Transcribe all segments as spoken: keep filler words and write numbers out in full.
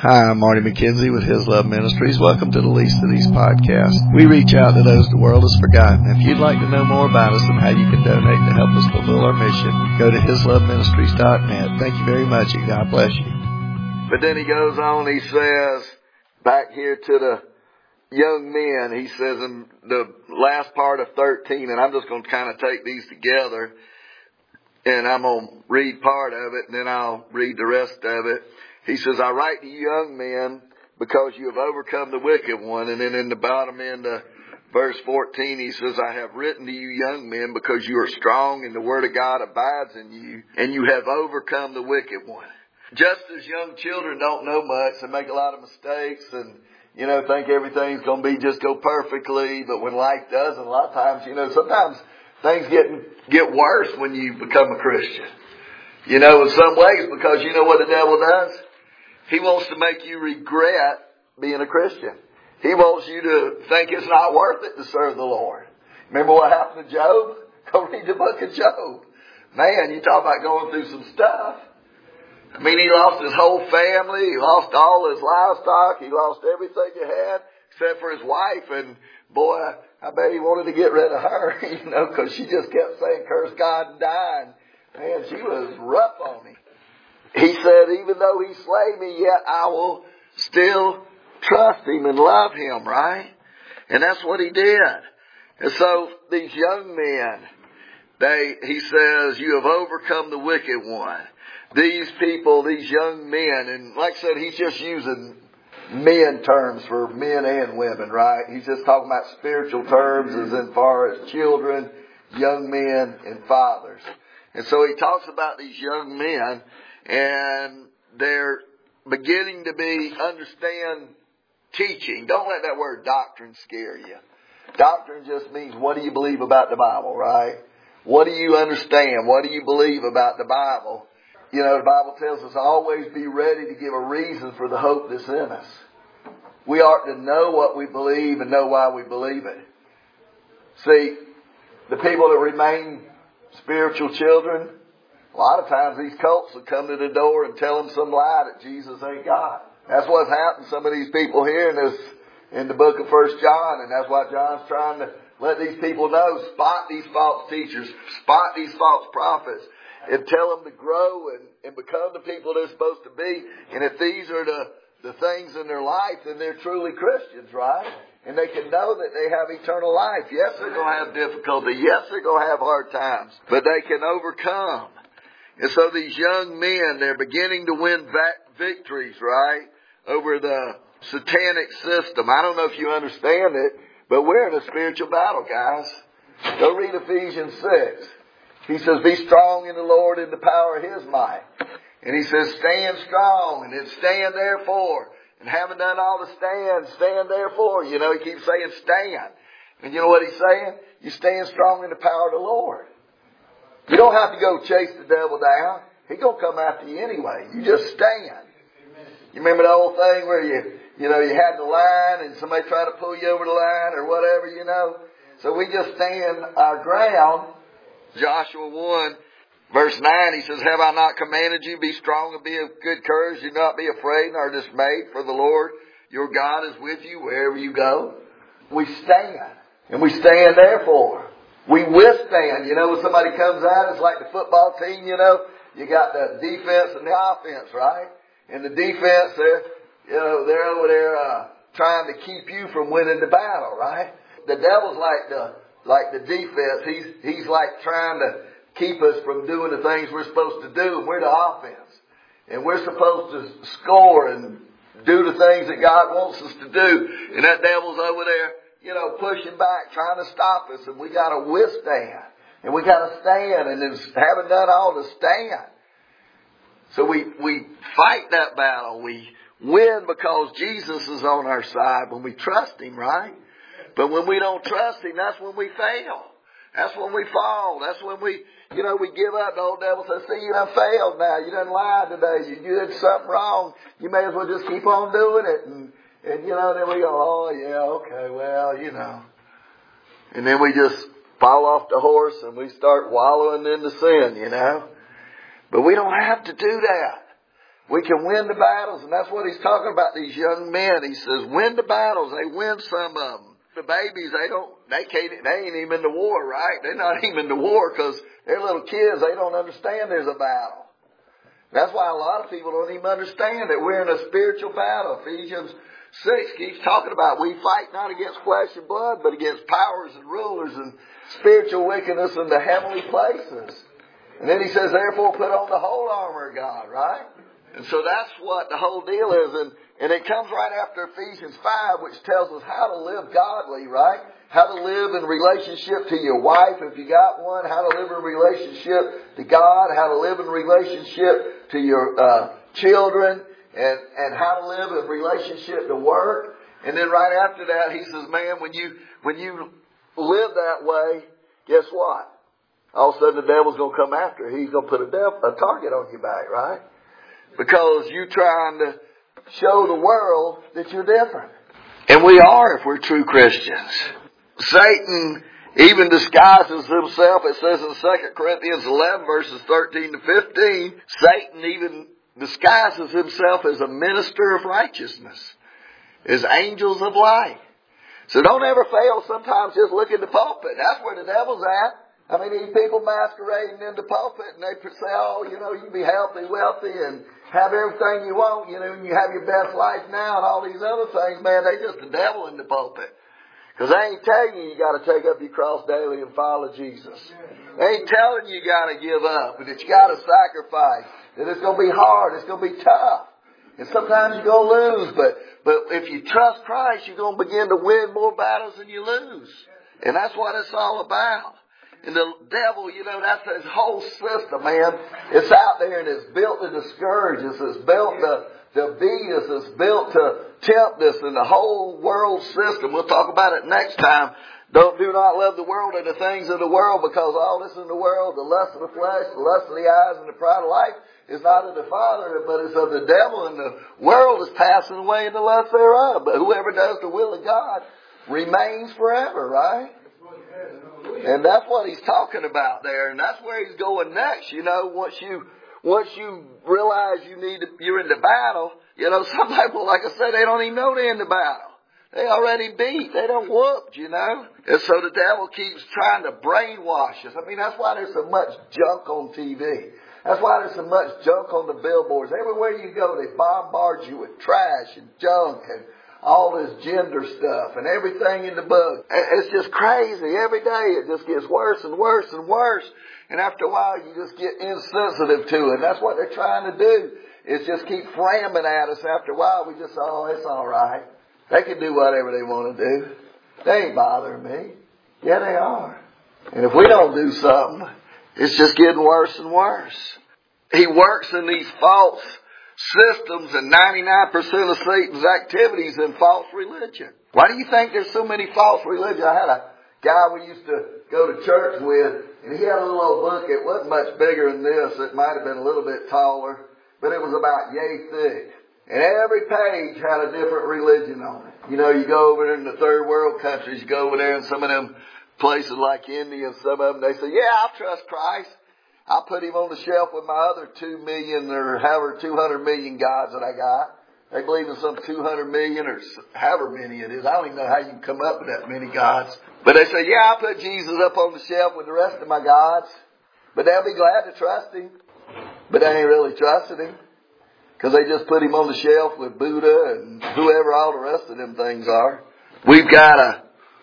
Hi, I'm Marty McKenzie with His Love Ministries. Welcome to the Least of These podcasts. We reach out to those the world has forgotten. If you'd like to know more about us and how you can donate to help us fulfill our mission, go to his love ministries dot net. Thank you very much, and God bless you. But then he goes on, he says, back here to the young men, he says in the last part of thirteen, and I'm just going to kind of take these together, and I'm going to read part of it, and then I'll read the rest of it. He says, I write to you young men because you have overcome the wicked one. And then in the bottom end of verse fourteen, he says, I have written to you young men because you are strong and the word of God abides in you and you have overcome the wicked one. Just as young children don't know much and make a lot of mistakes and, you know, think everything's going to be just go perfectly. But when life doesn't, a lot of times, you know, sometimes things get, get worse when you become a Christian. You know, in some ways, because you know what the devil does? He wants to make you regret being a Christian. He wants you to think it's not worth it to serve the Lord. Remember what happened to Job? Go read the book of Job. Man, you talk about going through some stuff. I mean, he lost his whole family. He lost all his livestock. He lost everything he had except for his wife. And boy, I bet he wanted to get rid of her, you know, because she just kept saying, curse God and die. And man, she was rough on him. He said, even though he slay me, yet I will still trust him and love him, right? And that's what he did. And so these young men, they, he says, you have overcome the wicked one. These people, these young men, and like I said, he's just using men terms for men and women, right? He's just talking about spiritual terms as in far as children, young men, and fathers. And so he talks about these young men, and they're beginning to be, understand teaching. Don't let that word doctrine scare you. Doctrine just means what do you believe about the Bible, right? What do you understand? What do you believe about the Bible? You know, the Bible tells us always be ready to give a reason for the hope that's in us. We ought to know what we believe and know why we believe it. See, the people that remain spiritual children, a lot of times these cults will come to the door and tell them some lie that Jesus ain't God. That's what's happened to some of these people here in this, in the book of First John, and that's why John's trying to let these people know, spot these false teachers, spot these false prophets, and tell them to grow and, and become the people they're supposed to be. And if these are the, the things in their life, then they're truly Christians, right? And they can know that they have eternal life. Yes, they're going to have difficulty. Yes, they're going to have hard times, but they can overcome. And so these young men, they're beginning to win back victories, right, over the satanic system. I don't know if you understand it, but we're in a spiritual battle, guys. Go read Ephesians six. He says, be strong in the Lord in the power of His might. And he says, stand strong, and then stand therefore. And having done all to stand, stand therefore. You know, he keeps saying stand. And you know what he's saying? You stand strong in the power of the Lord. You don't have to go chase the devil down. He's going to come after you anyway. You just stand. You remember the old thing where you, you know, you had the line and somebody tried to pull you over the line or whatever, you know. So we just stand our ground. Joshua one, verse nine, he says, have I not commanded you, be strong and be of good courage, do not be afraid nor dismayed, for the Lord your God is with you wherever you go. We stand. And we stand therefore. We withstand. You know, when somebody comes at us like the football team, you know, you got the defense and the offense, right? And the defense, they're, you know, they're over there uh, trying to keep you from winning the battle, right? The devil's like the like the defense. He's he's like trying to keep us from doing the things we're supposed to do. And we're the offense. And we're supposed to score and do the things that God wants us to do. And that devil's over there, you know, pushing back, trying to stop us, and we got to withstand, and we got to stand, and it's haven't done all to stand. So we we fight that battle. We win because Jesus is on our side when we trust Him, right? But when we don't trust Him, that's when we fail. That's when we fall. That's when we, you know, we give up. The old devil says, see, you done failed now. You done lied today. You, you did something wrong. You may as well just keep on doing it. And And, you know, then we go, oh, yeah, okay, well, you know. And then we just fall off the horse and we start wallowing in the sin, you know. But we don't have to do that. We can win the battles, and that's what he's talking about, these young men. He says, win the battles. They win some of them. The babies, they don't, they can't, they ain't even in the war, right? They're not even in the war because they're little kids. They don't understand there's a battle. That's why a lot of people don't even understand that we're in a spiritual battle. Ephesians six keeps talking about we fight not against flesh and blood, but against powers and rulers and spiritual wickedness in the heavenly places. And then he says, therefore put on the whole armor of God, right? And so that's what the whole deal is. And, and it comes right after Ephesians five, which tells us how to live godly, right? How to live in relationship to your wife, if you got one. How to live in relationship to God. How to live in relationship to your uh, children. And, and how to live in relationship to work. And then right after that, he says, man, when you, when you live that way, guess what? All of a sudden the devil's going to come after you. He's going to put a, dev- a target on your back, right? Because you're trying to show the world that you're different. And we are if we're true Christians. Satan even disguises himself. It says in Second Corinthians eleven verses thirteen to fifteen, Satan even disguises himself as a minister of righteousness, as angels of light. So don't ever fail sometimes just look in the pulpit. That's where the devil's at. I mean, these people masquerading in the pulpit and they say, oh, you know, you can be healthy, wealthy, and have everything you want, you know, and you have your best life now and all these other things. Man, they just the devil in the pulpit. Because they ain't telling you you got to take up your cross daily and follow Jesus. They ain't telling you you got to give up, but that you got to sacrifice, that it's going to be hard, it's going to be tough. And sometimes you're going to lose, but, but if you trust Christ, you're going to begin to win more battles than you lose. And that's what it's all about. And the devil, you know, that's his whole system, man. It's out there and it's built to discourage us. It's built to, to beat us. It's built to tempt us in the whole world system. We'll talk about it next time. Don't, do not love the world and the things of the world, because all this in the world, the lust of the flesh, the lust of the eyes, and the pride of life is not of the Father, but it's of the devil, and the world is passing away in the lust thereof. But whoever does the will of God remains forever, right? And that's what he's talking about there, and that's where he's going next. You know, once you once you realize you need to, you're in the battle, you know, some people, like I said, they don't even know they're in the battle. They already beat. They don't whooped, you know. And so the devil keeps trying to brainwash us. I mean, that's why there's so much junk on T V. That's why there's so much junk on the billboards. Everywhere you go, they bombard you with trash and junk and all this gender stuff and everything in the book. It's just crazy. Every day it just gets worse and worse and worse. And after a while you just get insensitive to it. And that's what they're trying to do, is just keep ramming at us. After a while we just say, oh, it's all right. They can do whatever they want to do. They ain't bothering me. Yeah, they are. And if we don't do something, it's just getting worse and worse. He works in these false systems, and ninety-nine percent of Satan's activities in false religion. Why do you think there's so many false religions? I had a guy we used to go to church with, and he had a little old book. It wasn't much bigger than this. It might have been a little bit taller, but it was about yay thick. And every page had a different religion on it. You know, you go over there in the third world countries, you go over there in some of them places like India and some of them, they say, yeah, I trust Christ. I'll put him on the shelf with my other two million or however two hundred million gods that I got. They believe in some two hundred million or however many it is. I don't even know how you can come up with that many gods. But they say, yeah, I'll put Jesus up on the shelf with the rest of my gods. But they'll be glad to trust him. But they ain't really trusting him, because they just put him on the shelf with Buddha and whoever all the rest of them things are. We've got to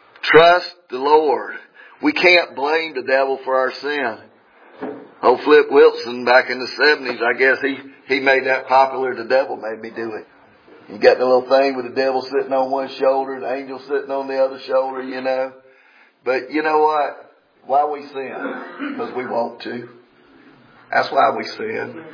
trust the Lord. We can't blame the devil for our sin. Old Flip Wilson back in the seventies, I guess he, he made that popular. The devil made me do it. You got the little thing with the devil sitting on one shoulder, the angel sitting on the other shoulder, you know. But you know what? Why we sin? Because we want to. That's why we sin.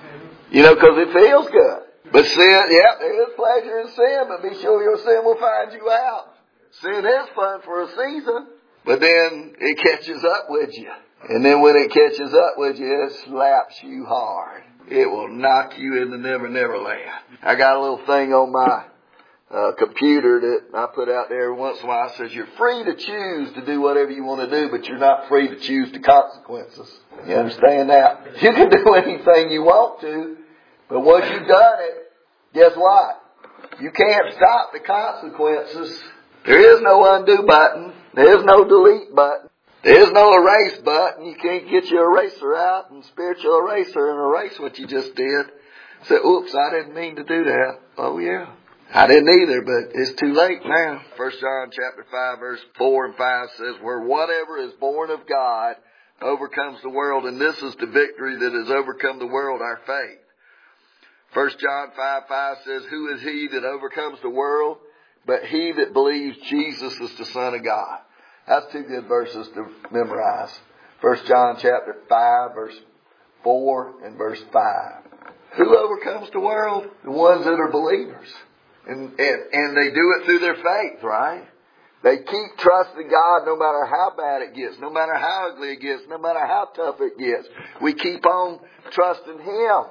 You know, because it feels good. But sin, yeah, there is pleasure in sin, but be sure your sin will find you out. Sin is fun for a season, but then it catches up with you. And then when it catches up with you, it slaps you hard. It will knock you into Never Never Land. I got a little thing on my uh, computer that I put out there every once in a while. It says, you're free to choose to do whatever you want to do, but you're not free to choose the consequences. You understand that? You can do anything you want to, But once you've done it, guess what? You can't stop the consequences. There is no undo button. There is no delete button. There is no erase button. You can't get your eraser out and spiritual eraser and erase what you just did. Say, oops, I didn't mean to do that. Oh yeah. I didn't either, but it's too late now. First John chapter five, verse four and five says, where whatever is born of God overcomes the world, and this is the victory that has overcome the world, our faith. First John five, five says, who is he that overcomes the world? But he that believes Jesus is the Son of God. That's two good verses to memorize. First John chapter five, verse four and verse five. Who overcomes the world? The ones that are believers. And, and, and they do it through their faith, right? They keep trusting God no matter how bad it gets, no matter how ugly it gets, no matter how tough it gets. We keep on trusting Him.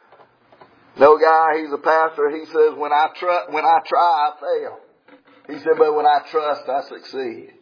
No guy, he's a pastor, he says, when I, tr- when I try, I fail. He said, but when I trust, I succeed.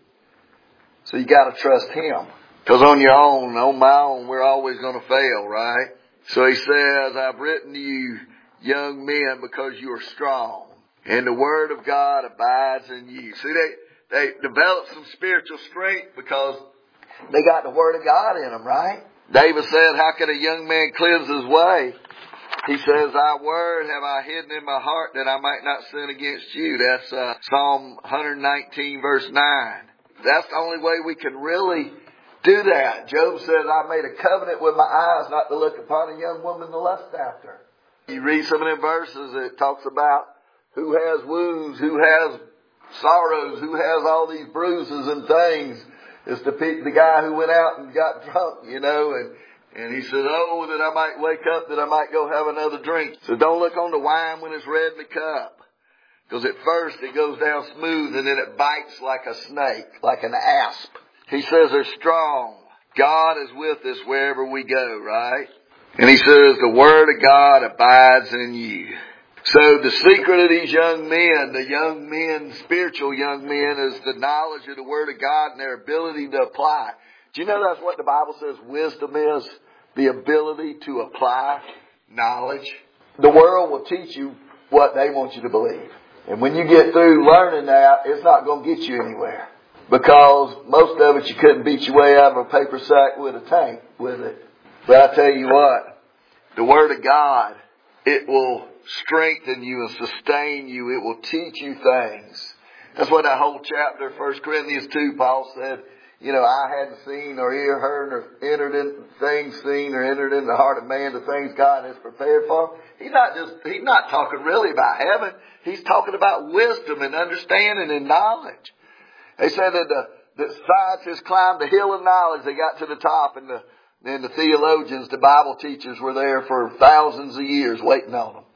So you got to trust Him. Because on your own, on my own, we're always going to fail, right? So he says, I've written to you, young men, because you are strong. And the Word of God abides in you. See, they, they develop some spiritual strength because they got the Word of God in them, right? David said, how can a young man cleanse his way? He says, thy word have I hidden in my heart that I might not sin against you. That's uh, Psalm one nineteen, verse nine. That's the only way we can really do that. Job says, I made a covenant with my eyes not to look upon a young woman to lust after. You read some of them verses, it talks about who has wounds, who has sorrows, who has all these bruises and things. It's the, the guy who went out and got drunk, you know, and And he said, oh, that I might wake up, that I might go have another drink. So don't look on the wine when it's red in the cup. Because at first it goes down smooth and then it bites like a snake, like an asp. He says they're strong. God is with us wherever we go, right? And he says the Word of God abides in you. So the secret of these young men, the young men, spiritual young men, is the knowledge of the Word of God and their ability to apply. Do you know that's what the Bible says wisdom is? The ability to apply knowledge. The world will teach you what they want you to believe. And when you get through learning that, it's not going to get you anywhere. Because most of it you couldn't beat your way out of a paper sack with a tank with it. But I tell you what, the Word of God, it will strengthen you and sustain you. It will teach you things. That's what that whole chapter, First Corinthians two, Paul said, you know, I hadn't seen or ear heard or entered in things seen or entered in the heart of man the things God has prepared for him. He's not just, he's not talking really about heaven. He's talking about wisdom and understanding and knowledge. They said that the, the scientists climbed the hill of knowledge. They got to the top, and the, and the theologians, the Bible teachers were there for thousands of years waiting on them.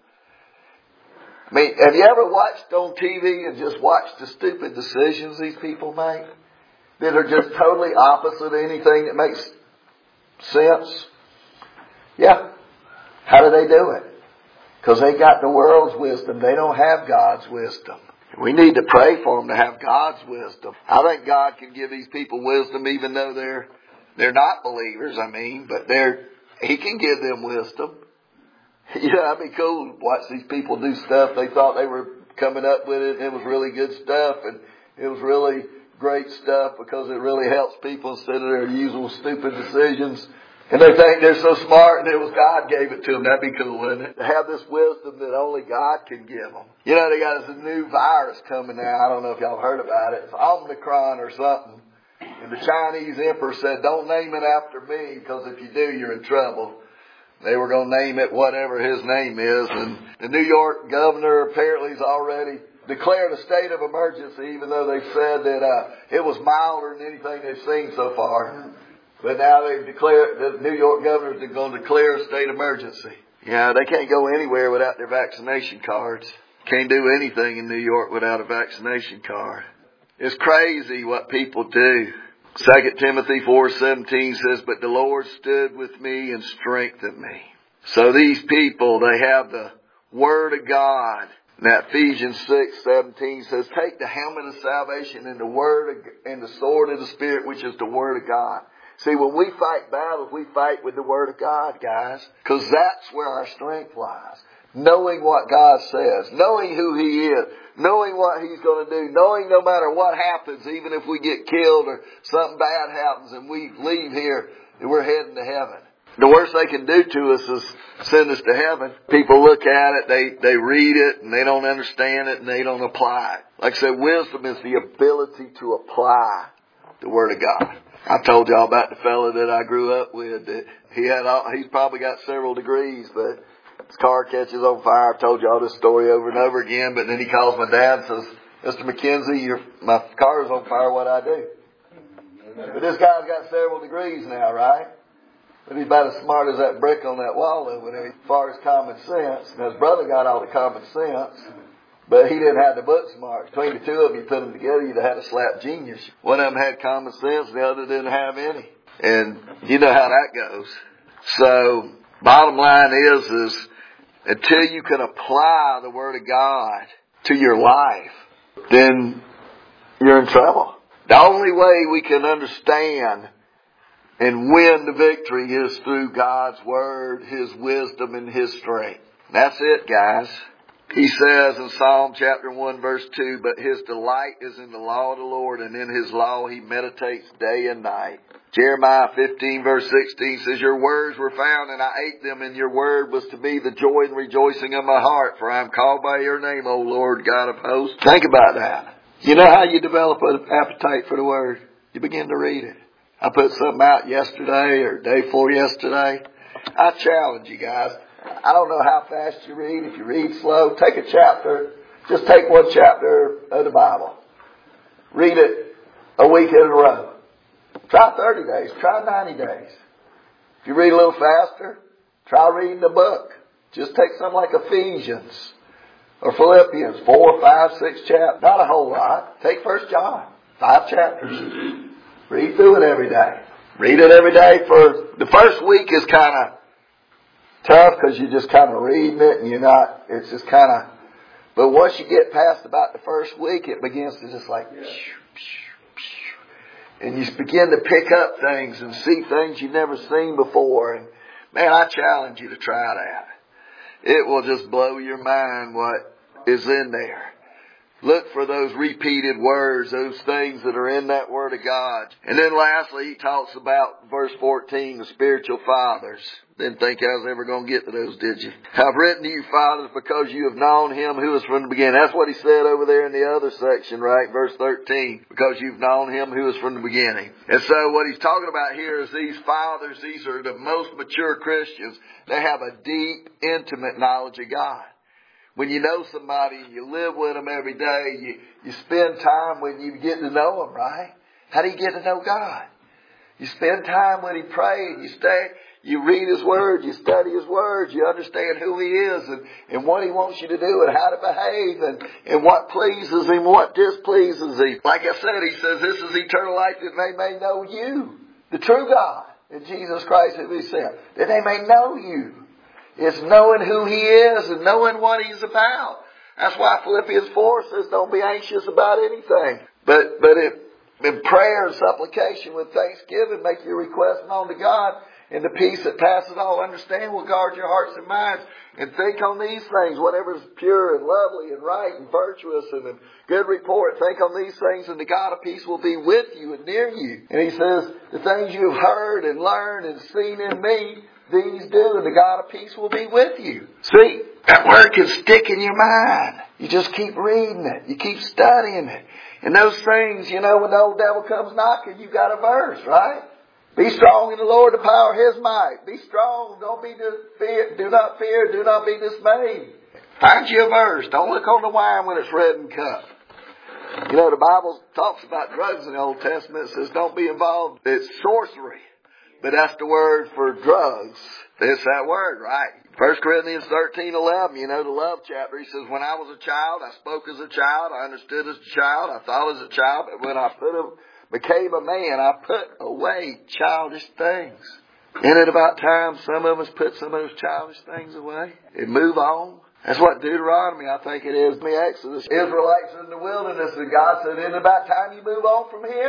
I mean, have you ever watched on T V and just watched the stupid decisions these people make? That are just totally opposite of anything that makes sense? Yeah. How do they do it? Because they got the world's wisdom. They don't have God's wisdom. We need to pray for them to have God's wisdom. I think God can give these people wisdom even though they're they're not believers, I mean, but they're He can give them wisdom. Yeah, that'd be cool to watch these people do stuff. They thought they were coming up with it and it was really good stuff and it was really great stuff because it really helps people instead of their usual stupid decisions. And they think they're so smart and it was God gave it to them. That'd be cool, wouldn't it? To have this wisdom that only God can give them. You know, they got this new virus coming now. I don't know if y'all heard about it. It's Omicron or something. And the Chinese emperor said, don't name it after me because if you do, you're in trouble. They were going to name it whatever his name is. And the New York governor apparently is already declared a state of emergency, even though they've said that uh, it was milder than anything they've seen so far. But now they've declared, the New York governors are going to declare a state of emergency. Yeah, they can't go anywhere without their vaccination cards. Can't do anything in New York without a vaccination card. It's crazy what people do. Second Timothy four seventeen says, but the Lord stood with me and strengthened me. So these people, they have the Word of God. Now Ephesians six seventeen says, take the helmet of salvation and the word of, and the sword of the Spirit, which is the Word of God. See, when we fight battles, we fight with the Word of God, guys. Because that's where our strength lies. Knowing what God says. Knowing who He is. Knowing what He's going to do. Knowing no matter what happens, even if we get killed or something bad happens and we leave here, and we're heading to heaven. The worst they can do to us is send us to heaven. People look at it, they, they read it, and they don't understand it, and they don't apply it. Like I said, wisdom is the ability to apply the Word of God. I told y'all about the fellow that I grew up with. That he had, all, he's probably got several degrees, but his car catches on fire. I've told y'all this story over and over again, but then he calls my dad and says, Mister McKenzie, your, my car's on fire, what'd I do? But this guy's got several degrees now, right? But he's about as smart as that brick on that wall over there as far as common sense. And his brother got all the common sense, but he didn't have the book smart. Between the two of them, you put them together, you'd have had a slap genius. One of them had common sense, the other didn't have any. And you know how that goes. So, bottom line is, is until you can apply the Word of God to your life, then you're in trouble. The only way we can understand and win the victory is through God's Word, His wisdom, and His strength. That's it, guys. He says in Psalm chapter one, verse two, but his delight is in the law of the Lord, and in His law he meditates day and night. Jeremiah fifteen, verse sixteen says, your words were found, and I ate them, and your word was to me the joy and rejoicing of my heart, for I am called by your name, O Lord God of hosts. Think about that. You know how you develop an appetite for the Word? You begin to read it. I put something out yesterday or day before yesterday. I challenge you guys. I don't know how fast you read. If you read slow, take a chapter. Just take one chapter of the Bible. Read it a week in a row. Try thirty days. Try ninety days. If you read a little faster, try reading the book. Just take something like Ephesians or Philippians, four, five, six chapters. Not a whole lot. Take First John, five chapters. Read through it every day. Read it every day for the first week is kind of tough because you're just kind of reading it and you're not, it's just kind of, but once you get past about the first week, it begins to just like, and you begin to pick up things and see things you've never seen before. And man, I challenge you to try that. It will just blow your mind what is in there. Look for those repeated words, those things that are in that Word of God. And then lastly, he talks about verse fourteen, the spiritual fathers. Didn't think I was ever going to get to those, did you? I've written to you, fathers, because you have known Him who is from the beginning. That's what he said over there in the other section, right? Verse thirteen, because you've known Him who is from the beginning. And so what he's talking about here is these fathers, these are the most mature Christians. They have a deep, intimate knowledge of God. When you know somebody and you live with them every day, you, you spend time when you get to know them, right? How do you get to know God? You spend time when He prays, you stay, you read His Word, you study His Word, you understand who He is and, and what He wants you to do and how to behave and, and what pleases Him, what displeases Him. Like I said, He says this is eternal life that they may know you, the true God, and Jesus Christ who He sent, that they may know you. It's knowing who He is and knowing what He's about. That's why Philippians four says don't be anxious about anything. But but it, in prayer and supplication with thanksgiving, make your request known to God. And the peace that passes all understanding will guard your hearts and minds. And think on these things, whatever is pure and lovely and right and virtuous and in good report. Think on these things and the God of peace will be with you and near you. And he says, the things you've heard and learned and seen in me, these do, and the God of peace will be with you. See, that word can stick in your mind. You just keep reading it. You keep studying it. And those things, you know, when the old devil comes knocking, you've got a verse, right? Be strong in the Lord, the power of His might. Be strong. Don't be fear. Do not fear. Do not be dismayed. Find you a verse. Don't look on the wine when it's red and cut. You know, the Bible talks about drugs in the Old Testament. It says don't be involved. It's sorcery. But that's the word for drugs. It's that word, right? First Corinthians thirteen eleven, you know, the love chapter. He says, when I was a child, I spoke as a child. I understood as a child. I thought as a child. But when I put a, became a man, I put away childish things. Isn't it about time some of us put some of those childish things away and move on? That's what Deuteronomy, I think it is, the Exodus. Israelites in the wilderness, and God said, isn't it about time you move on from here?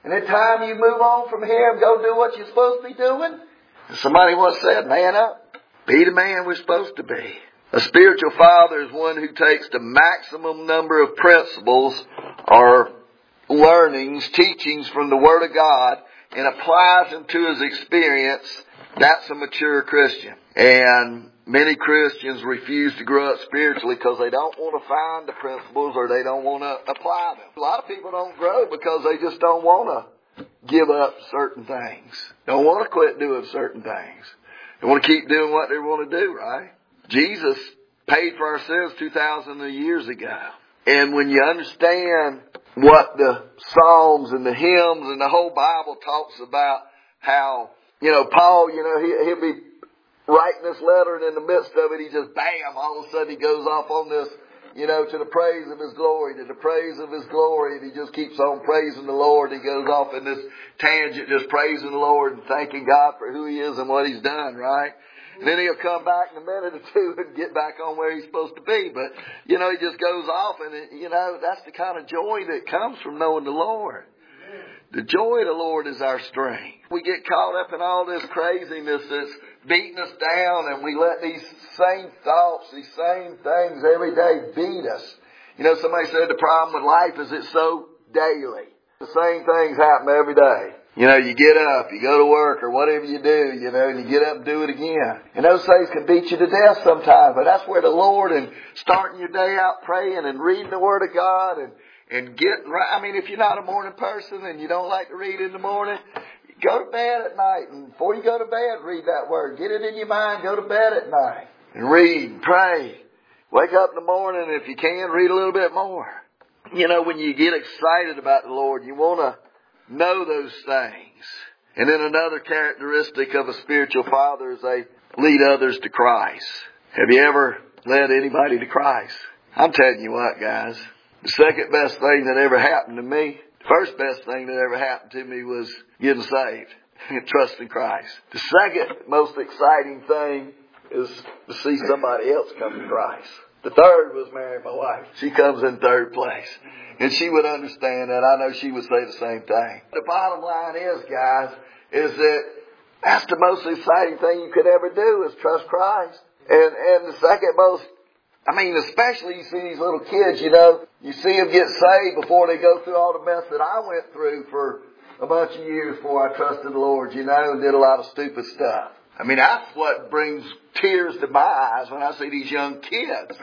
And in time you move on from here and go do what you're supposed to be doing. Somebody once said, man up. Be the man we're supposed to be. A spiritual father is one who takes the maximum number of principles or learnings, teachings from the Word of God and applies them to his experience. That's a mature Christian. And many Christians refuse to grow up spiritually because they don't want to find the principles or they don't want to apply them. A lot of people don't grow because they just don't want to give up certain things. Don't want to quit doing certain things. They want to keep doing what they want to do, right? Jesus paid for our sins two thousand years ago. And when you understand what the Psalms and the hymns and the whole Bible talks about how, you know, Paul, you know, he, he'll be writing this letter and in the midst of it, he just, bam, all of a sudden he goes off on this, you know, to the praise of his glory, to the praise of his glory. And he just keeps on praising the Lord. He goes off in this tangent, just praising the Lord and thanking God for who he is and what he's done, right? And then he'll come back in a minute or two and get back on where he's supposed to be. But, you know, he just goes off and, it, you know, that's the kind of joy that comes from knowing the Lord. The joy of the Lord is our strength. We get caught up in all this craziness that's beating us down, and we let these same thoughts, these same things every day beat us. You know, somebody said the problem with life is it's so daily. The same things happen every day. You know, you get up, you go to work or whatever you do, you know, and you get up and do it again. And those things can beat you to death sometimes, but that's where the Lord, and starting your day out praying and reading the Word of God and, and getting right. I mean, if you're not a morning person and you don't like to read in the morning, go to bed at night, and before you go to bed, read that Word. Get it in your mind, go to bed at night and read, pray. Wake up in the morning, and if you can, read a little bit more. You know, when you get excited about the Lord, you want to know those things. And then another characteristic of a spiritual father is they lead others to Christ. Have you ever led anybody to Christ? I'm telling you what, guys. The second best thing that ever happened to me, the first best thing that ever happened to me was getting saved and trusting Christ. The second most exciting thing is to see somebody else come to Christ. The third was marrying my wife. She comes in third place. And she would understand that. I know she would say the same thing. The bottom line is, guys, is that that's the most exciting thing you could ever do is trust Christ. And and the second most, I mean, especially you see these little kids, you know, you see them get saved before they go through all the mess that I went through for a bunch of years before I trusted the Lord, you know, and did a lot of stupid stuff. I mean, that's what brings tears to my eyes when I see these young kids.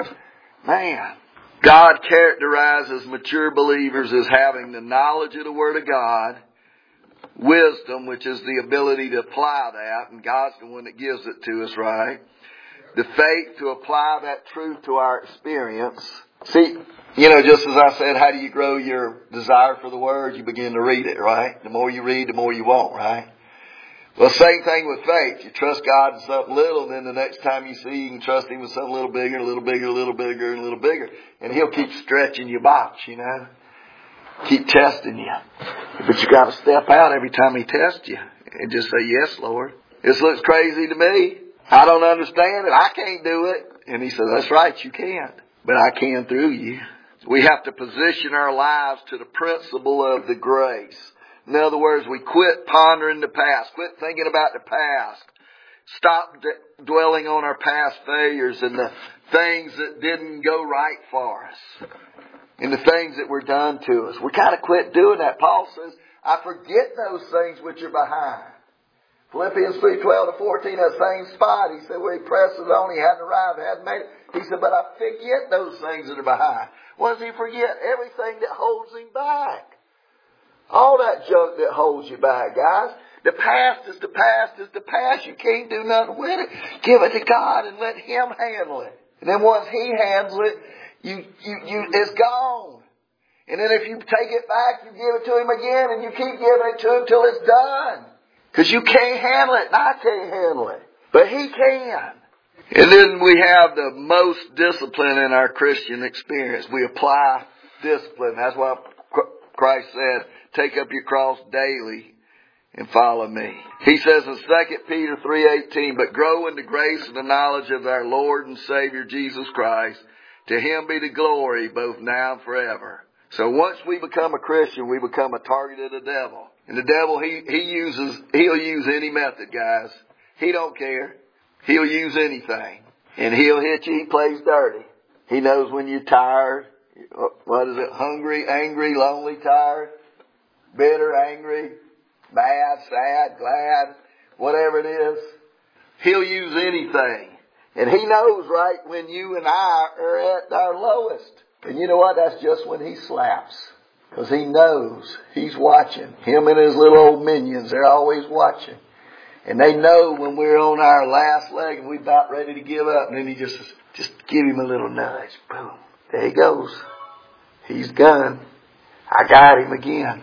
Man, God characterizes mature believers as having the knowledge of the Word of God, wisdom, which is the ability to apply that, and God's the one that gives it to us, right? The faith to apply that truth to our experience. See, you know, just as I said, how do you grow your desire for the Word? You begin to read it, right? The more you read, the more you want, right? Well, same thing with faith. You trust God in something little, and then the next time you see, you can trust Him with something a little bigger, a little bigger, a little bigger, and a little bigger. And He'll keep stretching your box, you know. Keep testing you. But you got to step out every time He tests you and just say, yes, Lord. This looks crazy to me. I don't understand it. I can't do it. And He says, that's right, you can't. But I can through you. We have to position our lives to the principle of the grace. In other words, we quit pondering the past. Quit thinking about the past. Stop d- dwelling on our past failures and the things that didn't go right for us. And the things that were done to us. We got to quit doing that. Paul says, I forget those things which are behind. Philippians three, twelve to fourteen, that same spot. He said, where he presses on, he hadn't arrived, hadn't made it. He said, but I forget those things that are behind. What does he forget? Everything that holds him back. All that junk that holds you back, guys. The past is the past is the past. You can't do nothing with it. Give it to God and let Him handle it. And then once He handles it, you, you, you, it's gone. And then if you take it back, you give it to Him again, and you keep giving it to Him till it's done. Because you can't handle it, and I can't handle it. But He can. And then we have the most discipline in our Christian experience. We apply discipline. That's what Christ said, take up your cross daily and follow me. He says in Second Peter three eighteen, but grow in the grace and the knowledge of our Lord and Savior Jesus Christ. To Him be the glory both now and forever. So once we become a Christian, we become a target of the devil. And the devil, he, he uses, he'll use any method, guys. He don't care. He'll use anything. And he'll hit you. He plays dirty. He knows when you're tired. What is it? Hungry, angry, lonely, tired, bitter, angry, mad, sad, glad, whatever it is. He'll use anything. And he knows right when you and I are at our lowest. And you know what? That's just when he slaps. Because he knows he's watching. Him and his little old minions, they're always watching. And they know when we're on our last leg and we're about ready to give up. And then he just, just give him a little nudge. Boom. There he goes. He's gone. I got him again.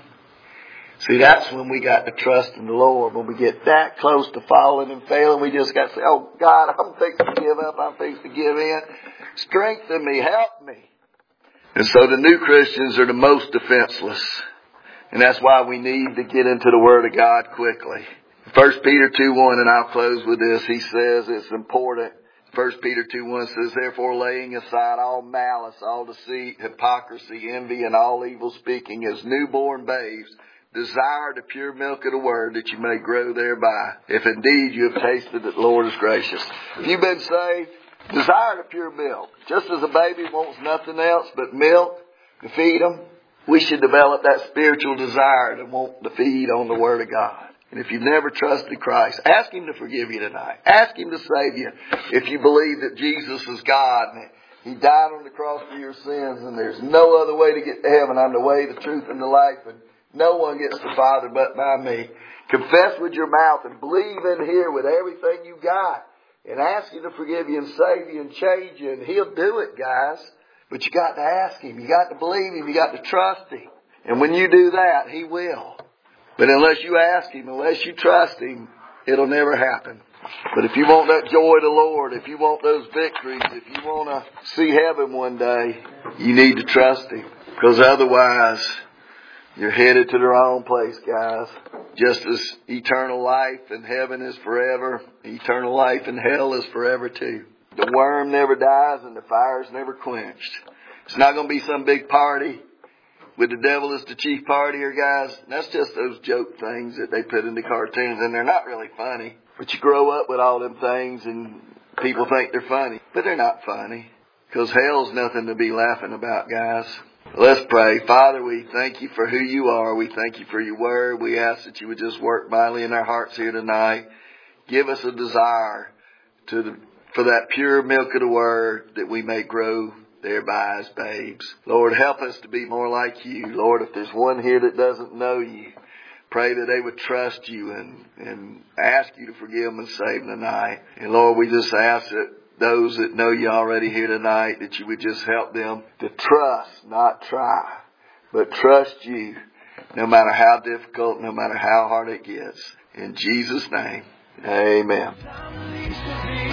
See, that's when we got to trust in the Lord. When we get that close to falling and failing, we just got to say, oh, God, I'm fixing to give up. I'm fixing to give in. Strengthen me. Help me. And so the new Christians are the most defenseless. And that's why we need to get into the Word of God quickly. First Peter two one, and I'll close with this. He says it's important. First Peter two one says, therefore laying aside all malice, all deceit, hypocrisy, envy, and all evil speaking, as newborn babes, desire the pure milk of the Word that you may grow thereby, if indeed you have tasted that the Lord is gracious. If you've been saved, desire the pure milk. Just as a baby wants nothing else but milk to feed them, we should develop that spiritual desire to want to feed on the Word of God. And if you've never trusted Christ, ask Him to forgive you tonight. Ask Him to save you. If you believe that Jesus is God and He died on the cross for your sins and there's no other way to get to heaven, I'm the way, the truth, and the life, and no one gets to the Father but by me. Confess with your mouth and believe in here with everything you got. And ask Him to forgive you and save you and change you. And He'll do it, guys. But you got to ask Him. You got to believe Him. You got to trust Him. And when you do that, He will. But unless you ask Him, unless you trust Him, it'll never happen. But if you want that joy of the Lord, if you want those victories, if you want to see heaven one day, you need to trust Him. Because otherwise, you're headed to the wrong place, guys. Just as eternal life in heaven is forever, eternal life in hell is forever too. The worm never dies and the fire's never quenched. It's not going to be some big party with the devil as the chief partier, guys. That's just those joke things that they put in the cartoons, and they're not really funny. But you grow up with all them things and people think they're funny. But they're not funny. Because hell's nothing to be laughing about, guys. Let's pray. Father, we thank You for who You are. We thank You for Your Word. We ask that You would just work mightily in our hearts here tonight. Give us a desire to the, for that pure milk of the Word, that we may grow thereby as babes. Lord, help us to be more like You. Lord, if there's one here that doesn't know You, pray that they would trust You and, and ask You to forgive them and save them tonight. And Lord, we just ask that those that know You already here tonight, that You would just help them to trust, not try, but trust You no matter how difficult, no matter how hard it gets. In Jesus' name, amen.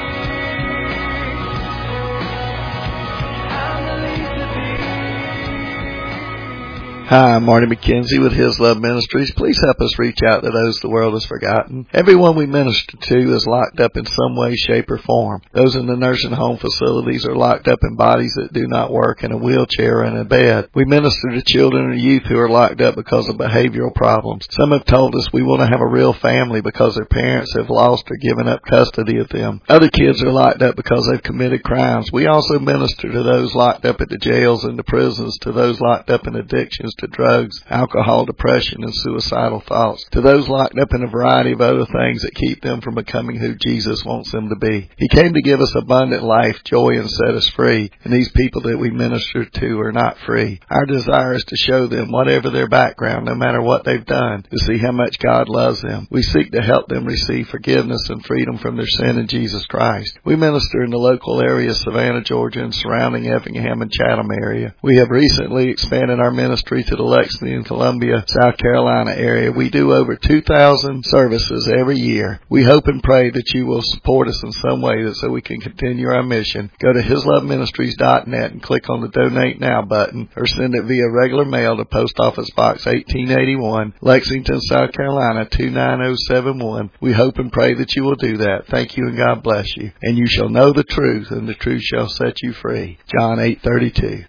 Hi, I'm Marty McKenzie with His Love Ministries. Please help us reach out to those the world has forgotten. Everyone we minister to is locked up in some way, shape, or form. Those in the nursing home facilities are locked up in bodies that do not work, in a wheelchair or in a bed. We minister to children and youth who are locked up because of behavioral problems. Some have told us we want to have a real family because their parents have lost or given up custody of them. Other kids are locked up because they've committed crimes. We also minister to those locked up at the jails and the prisons, to those locked up in addictions to drugs, alcohol, depression, and suicidal thoughts, to those locked up in a variety of other things that keep them from becoming who Jesus wants them to be. He came to give us abundant life, joy, and set us free, and these people that we minister to are not free. Our desire is to show them, whatever their background, no matter what they've done, to see how much God loves them. We seek to help them receive forgiveness and freedom from their sin in Jesus Christ. We minister in the local area, Savannah, Georgia, and surrounding Effingham and Chatham area. We have recently expanded our ministry to the Lexington, Columbia, South Carolina area. We do over two thousand services every year. We hope and pray that you will support us in some way so we can continue our mission. Go to his love ministries dot net and click on the Donate Now button, or send it via regular mail to Post Office Box eighteen eighty-one, Lexington, South Carolina two nine zero seven one. We hope and pray that you will do that. Thank you, and God bless you. And you shall know the truth, and the truth shall set you free. John eight thirty-two.